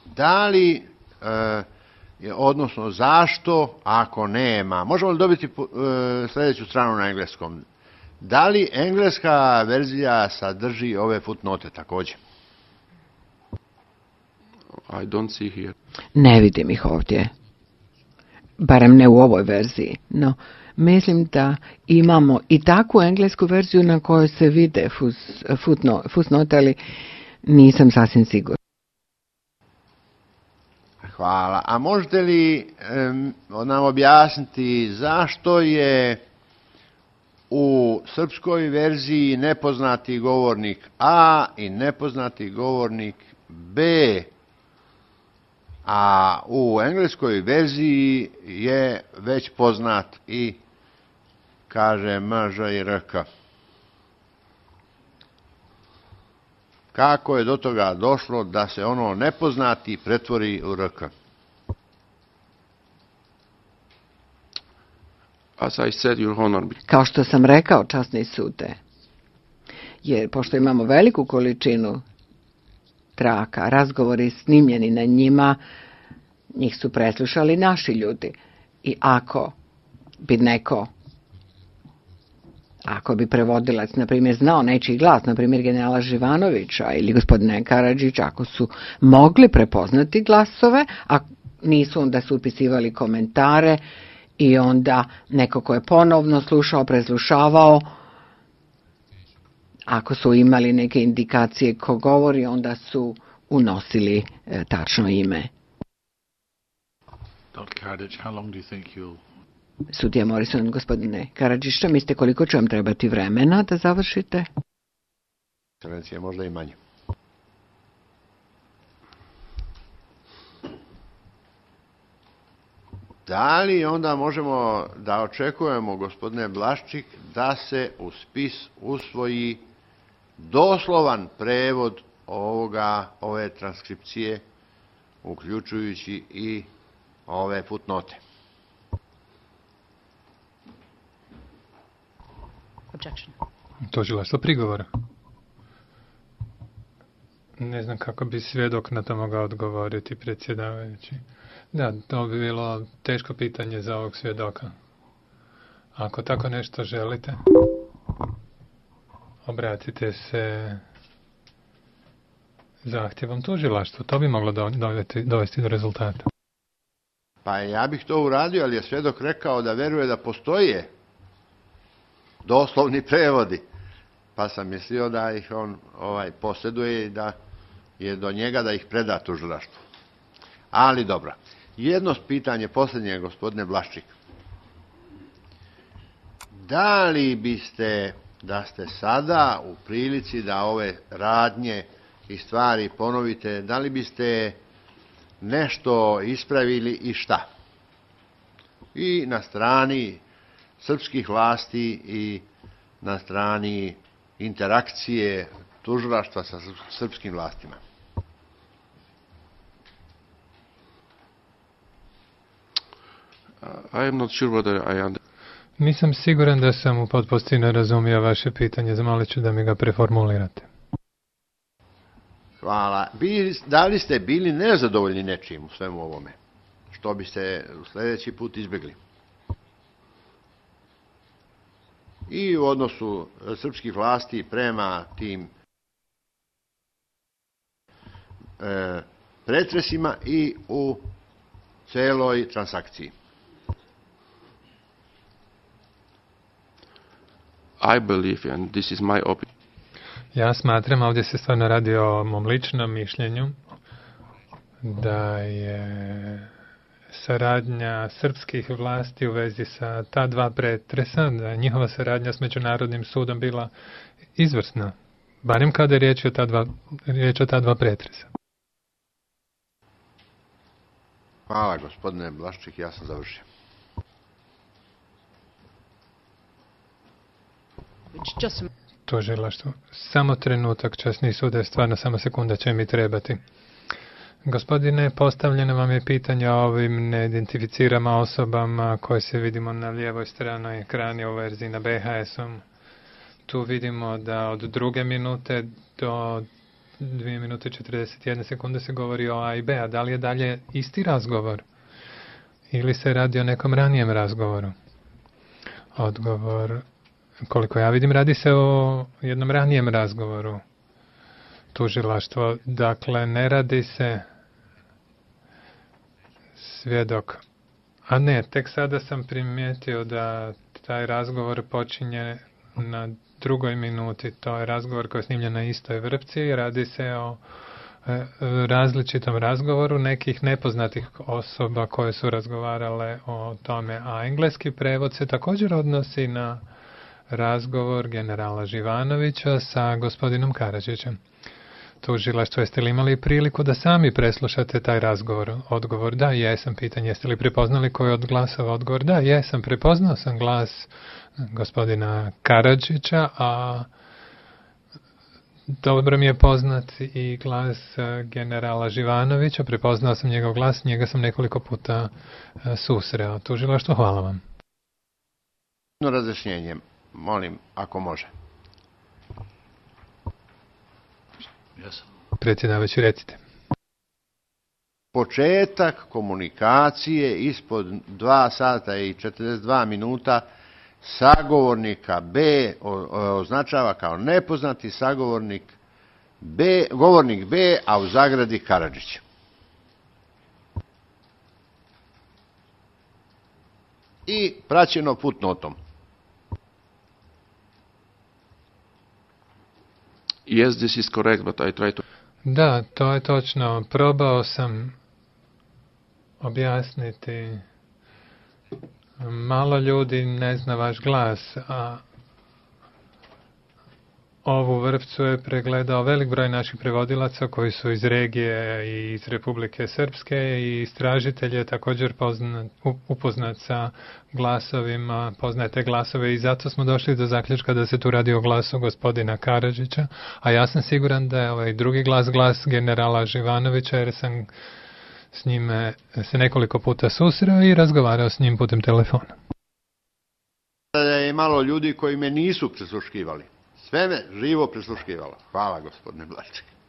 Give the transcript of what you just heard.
Da li, odnosno zašto, ako nema, možemo li dobiti sljedeću stranu na engleskom? Da li engleska verzija sadrži ove footnote također? I don't see here. Ne vidim ih ovdje. Barem ne u ovoj verziji. No, mislim da imamo i takvu englesku verziju na kojoj se vide footnote, ali nisam sasvim sigurna. Hvala. A možete li nam objasniti zašto je u srpskoj verziji nepoznati govornik A i nepoznati govornik B, a u engleskoj verziji je već poznat i kaže M, Ž i R, K? Kako je do toga došlo da se ono nepoznati pretvori u R, K? As I said, Your Honor. Kao što sam rekao, časni sude, jer pošto imamo veliku količinu traka, razgovori snimljeni na njima, njih su preslušali naši ljudi. I ako bi prevodilac, na primjer, znao nečiji glas, na primjer generala Živanovića ili gospodina Karadžića, ako su mogli prepoznati glasove, a nisu, onda su upisivali komentare i onda neko ko je ponovno slušao, preslušavao, ako su imali neke indikacije ko govori, onda su unosili tačno ime. Sudija Morrison, gospodine Karadžić, što mislite koliko će vam trebati vremena da završite? Ekscelencija, možda i manje. Da li onda možemo da očekujemo, gospodine Blaščik, da se u spis usvoji doslovan prevod ove transkripcije, uključujući i ove footnote? Tužilaštvo prigovora. Ne znam kako bi svjedok na to mogao odgovoriti, predsjedavajući. Da, to bi bilo teško pitanje za ovog svjedoka. Ako tako nešto želite, obratite se zahtjevom tužilaštvu. To bi moglo dovesti do rezultata. Pa ja bih to uradio, ali je svjedok rekao da veruje da postoje doslovni prevodi. Pa sam mislio da ih on posjeduje i da je do njega da ih preda tužilaštvu. Ali dobro. Jedno pitanje, posljednje, gospodine Blaščik. Da li biste, da ste sada u prilici da ove radnje i stvari ponovite, da li biste nešto ispravili i šta? I na strani srpskih vlasti i na strani interakcije tužilaštva sa srpskim vlastima. I am not sure whether I understand. Nisam siguran da sam u potpunosti ne razumio vaše pitanje. Zamolit ću da mi ga preformulirate. Hvala. Da li ste bili nezadovoljni nečim u svemu ovome? Što biste sljedeći put izbjegli? I u odnosu srpskih vlasti prema tim pretresima i u celoj transakciji. I believe, and this is my opinion. Ja smatram, ovdje se stvarno radi o mom ličnom mišljenju, da je saradnja srpskih vlasti u vezi sa ta dva pretresa, da je njihova saradnja s Međunarodnim sudom bila izvrsna, barem kada je riječ o ta dva pretresa. Hvala, gospodine Blaščik, ja sam završio. Tužilaštvo. Samo trenutak, časni sude, stvarno samo sekunda će mi trebati. Gospodine, postavljeno vam je pitanje o ovim neidentificirama osobama koje se vidimo na lijevoj strani ekrana u verziji na BHS-om. Tu vidimo da od 2 minute do 2 minute i 41 sekunde se govori o A i B, a da li je dalje isti razgovor? Ili se radi o nekom ranijem razgovoru? Odgovor, koliko ja vidim, radi se o jednom ranijem razgovoru. Tužilaštvo, dakle, ne radi se svjedok. A ne, tek sada sam primijetio da taj razgovor počinje na 2. minuti. To je razgovor koji je snimljen na istoj vrpci. Radi se o različitom razgovoru nekih nepoznatih osoba koje su razgovarale o tome, a engleski prevod se također odnosi na razgovor generala Živanovića sa gospodinom Karadžićem. Tužilaštvo, jeste li imali priliku da sami preslušate taj razgovor? Odgovor, da, jesam. Pitanje, jeste li prepoznali koji od glasova? Odgovor, da, jesam. Prepoznao sam glas gospodina Karadžića, a dobro mi je poznat i glas generala Živanovića. Prepoznao sam njegov glas, njega sam nekoliko puta susreo. Tužilaštvo, hvala vam. Razjašnjenje, molim, ako može. Predsjedavajući, recite. Početak komunikacije ispod 2 sata i 42 minuta sagovornika B označava kao nepoznati sagovornik B, govornik B, a u zagradi Karadžić. I praćeno futnotom. Yes, this is correct, but I try to... Da, to je točno. Probao sam objasniti. Malo ljudi ne zna vaš glas, a ovu vrpcu je pregledao velik broj naših prevodilaca koji su iz regije i iz Republike Srpske, i istražitelj je također upoznat sa glasovima, poznajete glasove, i zato smo došli do zaključka da se tu radi o glasu gospodina Karadžića, a ja sam siguran da je ovaj drugi glas generala Živanovića, jer sam s njime se nekoliko puta susreo i razgovarao s njim putem telefona. Je malo ljudi koji me nisu prisluškivali. Sve me živo prisluškivalo. Hvala, gospodine Blaček.